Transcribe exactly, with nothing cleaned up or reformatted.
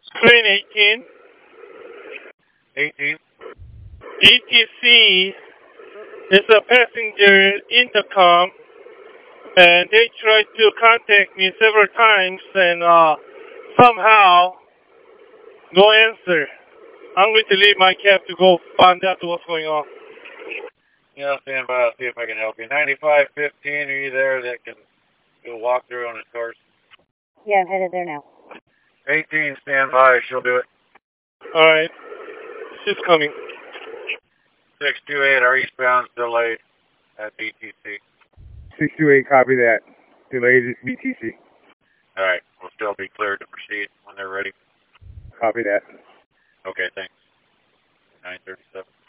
Train eighteen, eighteen. A T C is a passenger intercom, and they tried to contact me several times, and uh, somehow no answer. I'm going to leave my cab to go find out what's going on. Yeah, stand by. I'll see if I can help you. ninety-five fifteen, are you there that can do a walkthrough on his cars? Yeah, I'm headed there now. eighteen, stand by. She'll do it. All right, she's coming. six two eight, our eastbound's delayed at B T C. six two eight, copy that. Delayed at B T C. All right, we'll still be cleared to proceed when they're ready. Copy that. Okay, thanks. nine thirty-seven.